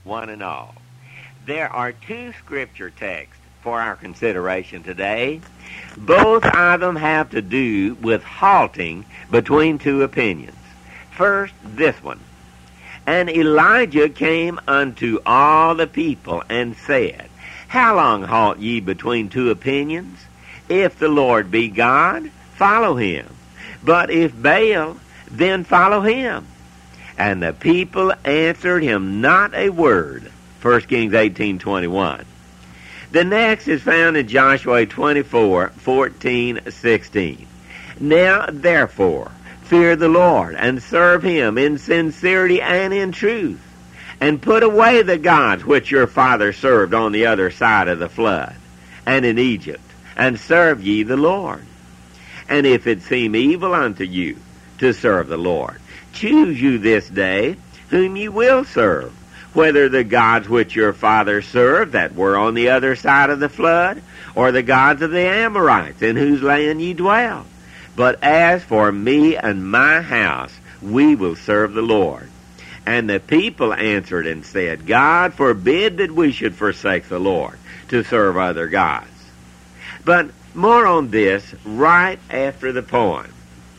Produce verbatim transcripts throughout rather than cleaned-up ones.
one and all. There are two scripture texts for our consideration today. Both of them have to do with halting between two opinions. First, this one. And Elijah came unto all the people and said, How long halt ye between two opinions? If the Lord be God, follow him. But if Baal, then follow him. And the people answered him not a word. First Kings eighteen twenty-one. The next is found in Joshua twenty-four fourteen sixteen. Now therefore fear the Lord and serve him in sincerity and in truth, and put away the gods which your father served on the other side of the flood and in Egypt, and serve ye the Lord. And if it seem evil unto you to serve the Lord, choose you this day whom ye will serve, whether the gods which your fathers served that were on the other side of the flood, or the gods of the Amorites in whose land ye dwell. But as for me and my house, we will serve the Lord. And the people answered and said, God forbid that we should forsake the Lord to serve other gods. But more on this right after the poem.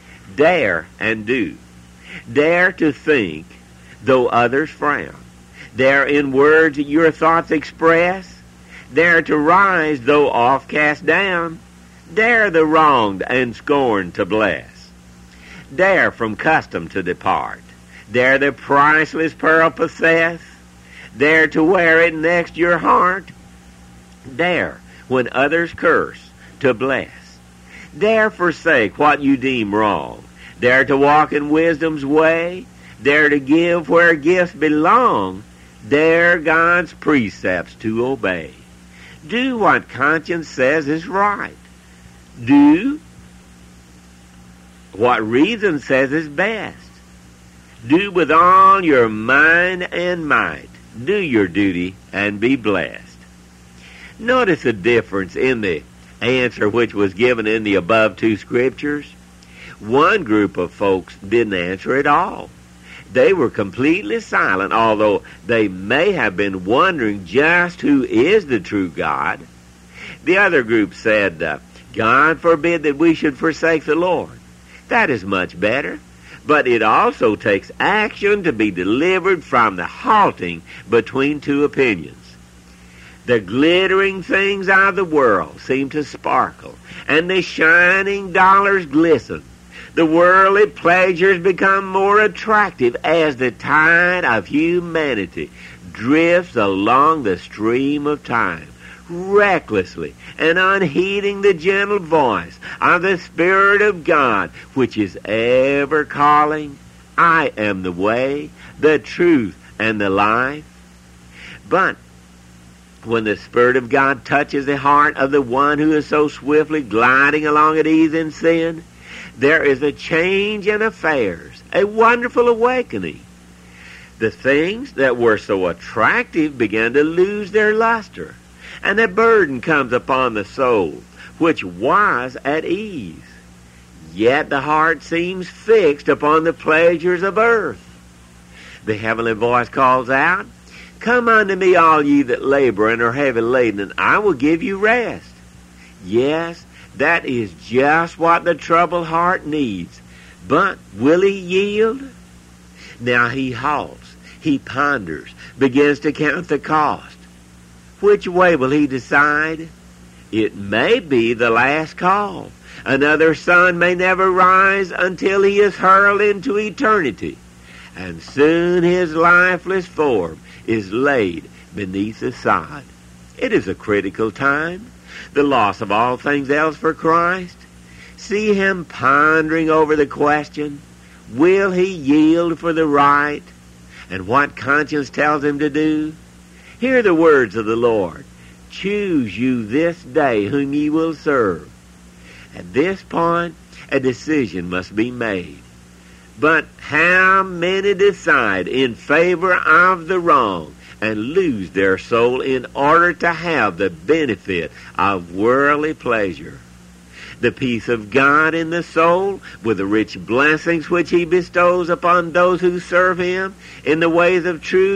Dare and do. Dare to think, though others frown. Dare in words your thoughts express. Dare to rise, though oft cast down. Dare the wronged and scorned to bless. Dare from custom to depart. Dare the priceless pearl possess. Dare to wear it next your heart. Dare, when others curse, to bless. Dare forsake what you deem wrong. Dare to walk in wisdom's way. Dare to give where gifts belong. Dare God's precepts to obey. Do what conscience says is right. Do what reason says is best. Do with all your mind and might. Do your duty and be blessed. Notice the difference in the answer which was given in the above two scriptures. One group of folks didn't answer at all. They were completely silent, although they may have been wondering just who is the true God. The other group said, uh, God forbid that we should forsake the Lord. That is much better. But it also takes action to be delivered from the halting between two opinions. The glittering things of the world seem to sparkle, and the shining dollars glisten. The worldly pleasures become more attractive as the tide of humanity drifts along the stream of time, recklessly and unheeding the gentle voice of the Spirit of God, which is ever calling, I am the way, the truth, and the life. But when the Spirit of God touches the heart of the one who is so swiftly gliding along at ease in sin, there is a change in affairs, a wonderful awakening. The things that were so attractive begin to lose their luster, and a burden comes upon the soul, which was at ease. Yet the heart seems fixed upon the pleasures of earth. The heavenly voice calls out, Come unto me, all ye that labor and are heavy laden, and I will give you rest. Yes, that is just what the troubled heart needs. But will he yield? Now he halts, he ponders, begins to count the cost. Which way will he decide? It may be the last call. Another sun may never rise until he is hurled into eternity, and soon his lifeless form is laid beneath the sod. It is a critical time, the loss of all things else for Christ. See him pondering over the question, will he yield for the right, and what conscience tells him to do? Hear the words of the Lord. Choose you this day whom ye will serve. At this point, a decision must be made. But how many decide in favor of the wrong and lose their soul in order to have the benefit of worldly pleasure? The peace of God in the soul, with the rich blessings which he bestows upon those who serve him in the ways of truth,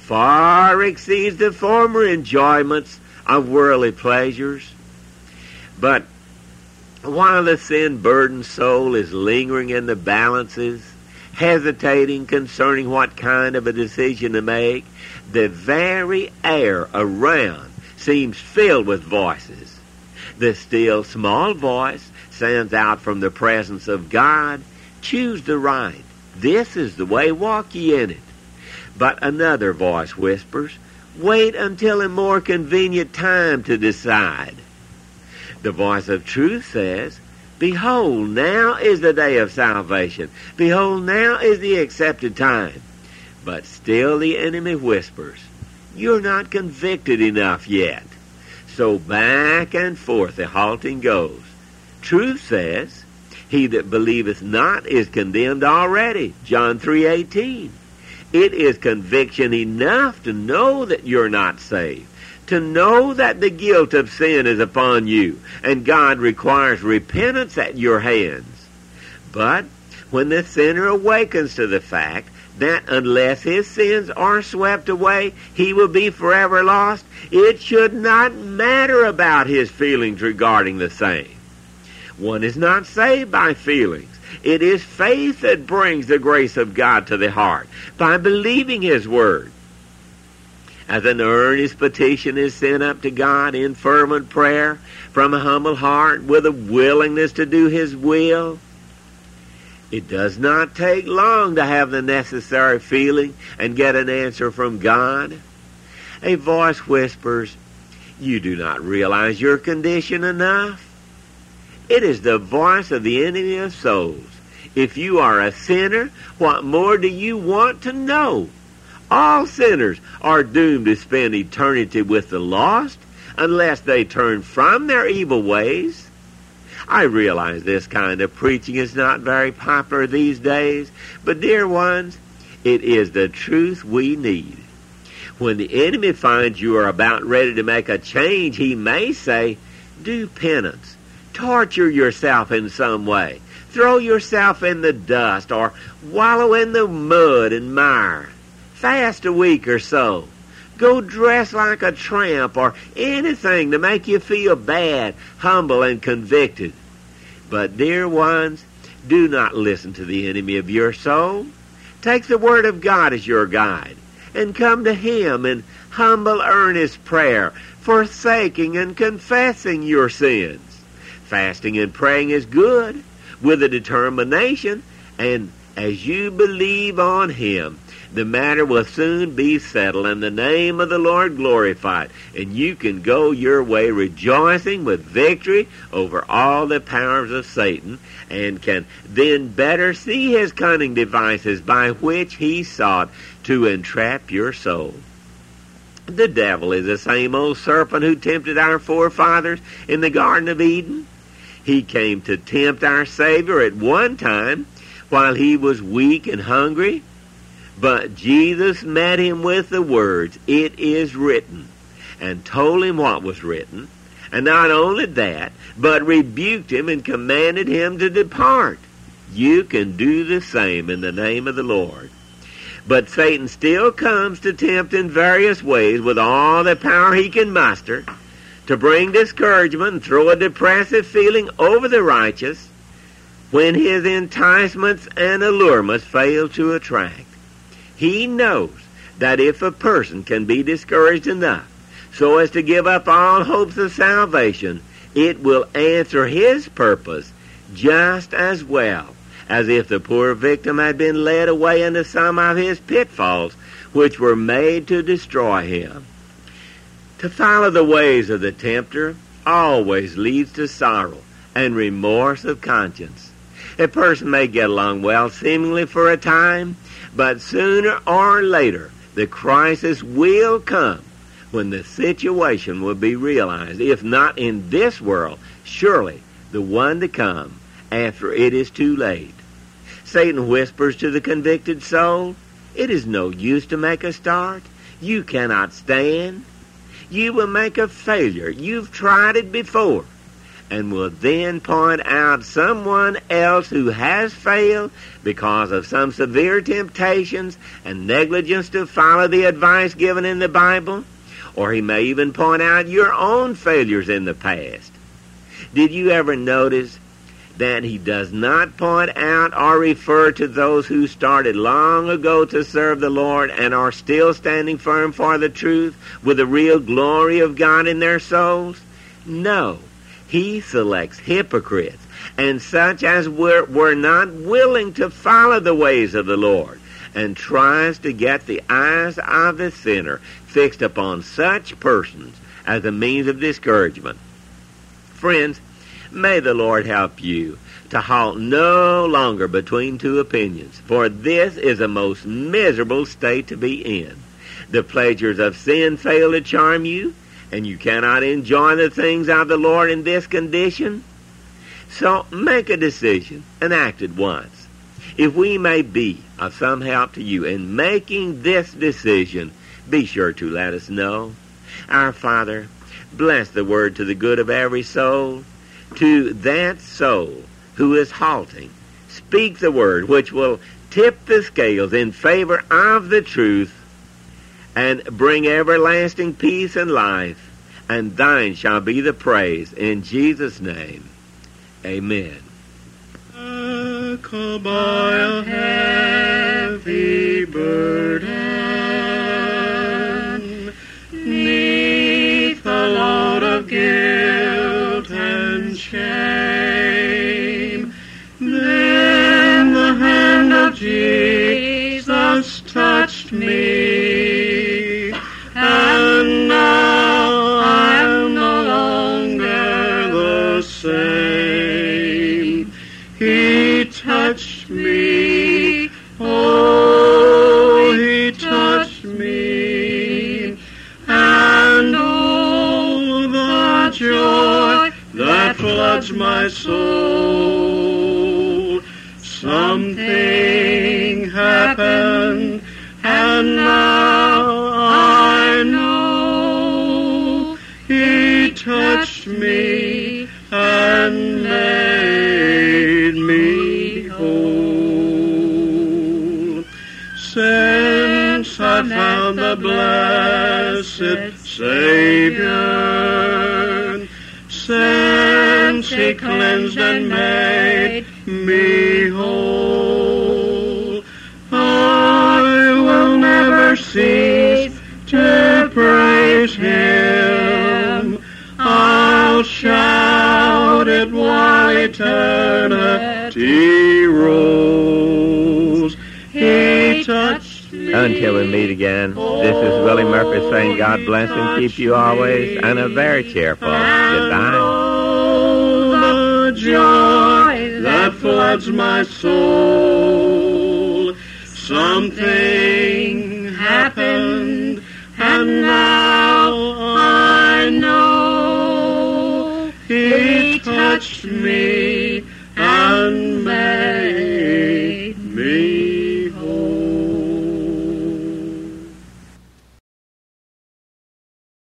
far exceeds the former enjoyments of worldly pleasures. But while the sin-burdened soul is lingering in the balances, hesitating concerning what kind of a decision to make, the very air around seems filled with voices. The still small voice sends out from the presence of God, "Choose the right. This is the way, walk ye in it." But another voice whispers, "Wait until a more convenient time to decide." The voice of truth says, "Behold, now is the day of salvation. Behold, now is the accepted time." But still the enemy whispers, "You're not convicted enough yet." So back and forth the halting goes. Truth says, "He that believeth not is condemned already." John three eighteen. It is conviction enough to know that you're not saved, to know that the guilt of sin is upon you, and God requires repentance at your hands. But when the sinner awakens to the fact that unless his sins are swept away, he will be forever lost, it should not matter about his feelings regarding the same. One is not saved by feelings. It is faith that brings the grace of God to the heart, by believing His Word. As an earnest petition is sent up to God in fervent prayer from a humble heart with a willingness to do His will, it does not take long to have the necessary feeling and get an answer from God. A voice whispers, "You do not realize your condition enough." It is the voice of the enemy of souls. If you are a sinner, what more do you want to know? All sinners are doomed to spend eternity with the lost unless they turn from their evil ways. I realize this kind of preaching is not very popular these days, but dear ones, it is the truth we need. When the enemy finds you are about ready to make a change, he may say, "Do penance. Torture yourself in some way. Throw yourself in the dust or wallow in the mud and mire. Fast a week or so. Go dress like a tramp or anything to make you feel bad, humble, and convicted." But, dear ones, do not listen to the enemy of your soul. Take the Word of God as your guide and come to Him in humble, earnest prayer, forsaking and confessing your sins. Fasting and praying is good, with a determination, and as you believe on Him, the matter will soon be settled and the name of the Lord glorified, and you can go your way rejoicing with victory over all the powers of Satan, and can then better see his cunning devices by which he sought to entrap your soul. The devil is the same old serpent who tempted our forefathers in the Garden of Eden. He came to tempt our Savior at one time while he was weak and hungry, but Jesus met him with the words, "It is written," and told him what was written, and not only that, but rebuked him and commanded him to depart. You can do the same in the name of the Lord. But Satan still comes to tempt in various ways with all the power he can muster, to bring discouragement and throw a depressive feeling over the righteous when his enticements and allurements fail to attract. He knows that if a person can be discouraged enough so as to give up all hopes of salvation, it will answer his purpose just as well as if the poor victim had been led away into some of his pitfalls which were made to destroy him. To follow the ways of the tempter always leads to sorrow and remorse of conscience. A person may get along well seemingly for a time, but sooner or later the crisis will come when the situation will be realized, if not in this world, surely the one to come after it is too late. Satan whispers to the convicted soul, "It is no use to make a start. You cannot stand. You will make a failure. You've tried it before. and will then point out someone else who has failed because of some severe temptations and negligence to follow the advice given in the Bible. Or he may even point out your own failures in the past. Did you ever notice that he does not point out or refer to those who started long ago to serve the Lord and are still standing firm for the truth with the real glory of God in their souls? No. He selects hypocrites and such as were, were not willing to follow the ways of the Lord, and tries to get the eyes of the sinner fixed upon such persons as a means of discouragement. Friends, may the Lord help you to halt no longer between two opinions, for this is a most miserable state to be in. The pleasures of sin fail to charm you, and you cannot enjoy the things of the Lord in this condition. So make a decision and act at once. If we may be of some help to you in making this decision, be sure to let us know. Our Father, bless the word to the good of every soul. To that soul who is halting, speak the word which will tip the scales in favor of the truth and bring everlasting peace and life, and thine shall be the praise. In Jesus' name, amen. By a heavy burden, 'neath a load of guilt and shame, then the hand of Jesus touched me, and now I am no longer the same. He touched me, oh, he touched me, and oh, the joy that floods my soul. Something happened, and now I know he touched me and made me whole. Since I found the blessed Savior, since he cleansed and made me whole, I will never cease to praise him. I'll shout it while eternity rolls. He touched me. Until we meet again, this is Willie Murphy saying God bless and keep you always, and a very cheerful goodbye. Oh, the joy that floods my soul. Something happened, and now I know he touched me and made